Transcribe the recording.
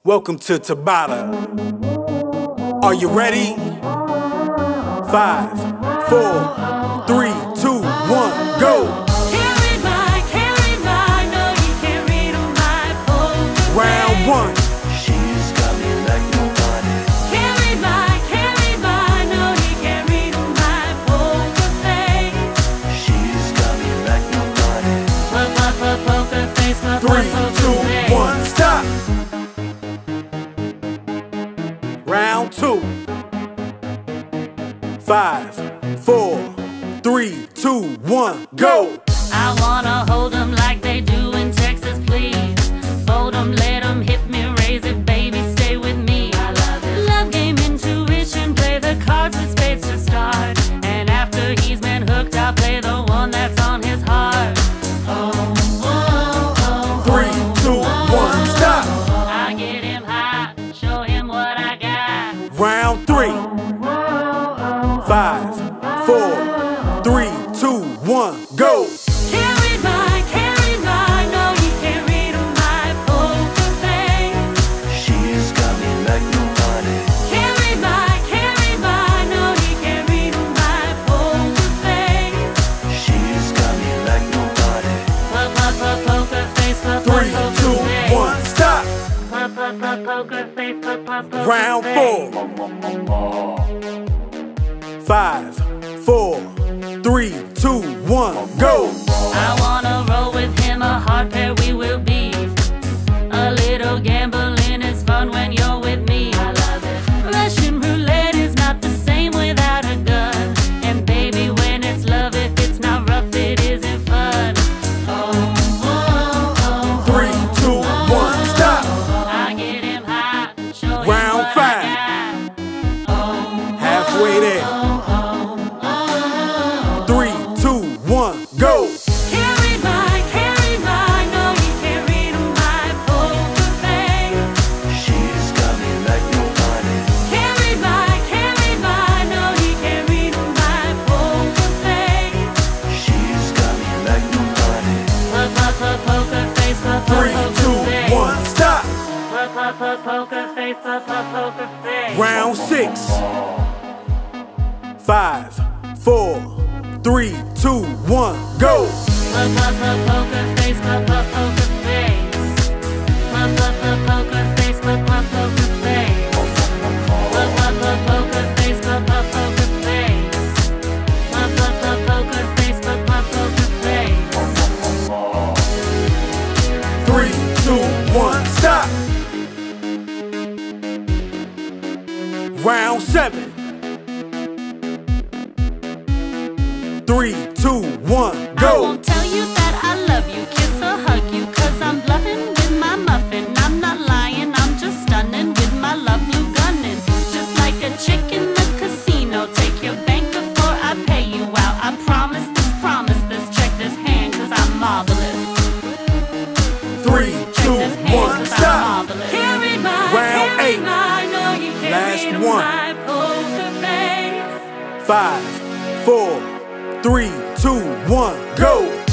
Welcome to Tabata. Are you ready? 5, 4, 3, 2, 1, go! Round 1. She's got me like nobody. Can't read my, no, he can't read my poker face. She's got me like nobody. Poker face, 3, 2, 1, stop! Round 2. 5, 4, 3, 2, 1, go! I wanna hold them like they do in Texas, please. Fold them, let them hit me, raise it, baby, stay with me. I love it. Love game, intuition, play the cards with spades to start. And after he's been hooked, I'll play the one that's on his heart. 3, 2, 1, stop! I get him high, show him what I got. Round 3. 5, 4, 3, 2, 1, go! Can't read my, no, he can't read my poker face. She's got me like nobody. Can't read my, no, he can't read my poker face. She's got me like nobody. Poker face, 3, 2, 1, stop! poker face, Round 4. 5, 4, 3, 2, 1, go! I wanna roll with him, a hard pair we will be. A little gambling is fun when you're with me. I love it. Russian roulette is not the same without a gun. And baby, when it's love, if it's not rough, it isn't fun. 3, 2, 1, stop! I get him high, show him Round what 5. I got. Halfway there. 3, 2, 1, go! Can't read my, no, he can't read my poker face. She's got me like nobody. Can't read my, no, he can't read my poker face. She's got me like nobody. Poker face, 3, 2, 1, stop! poker face, poker face. Round 6. 5, 4, 3, 2, 1, go! Poker face, poker face. Poker face, poker face. Poker face, poker face. Poker face, 3, 2, 1, stop! Round 7. 3, 2, 1, I go! won't tell you that I love you, kiss or hug you, 'cause I'm bluffing with my muffin. I'm not lying, I'm just stunning with my love blue gunning. Just like a chick in the casino, take your bank before I pay you out. I promise this, check this hand, 'cause I'm marvelous. 3, 2, 1, stop! Can't read my, Round 8. no, you can't Last read one. my poker face. 5, 4, 3, 2, 1, go!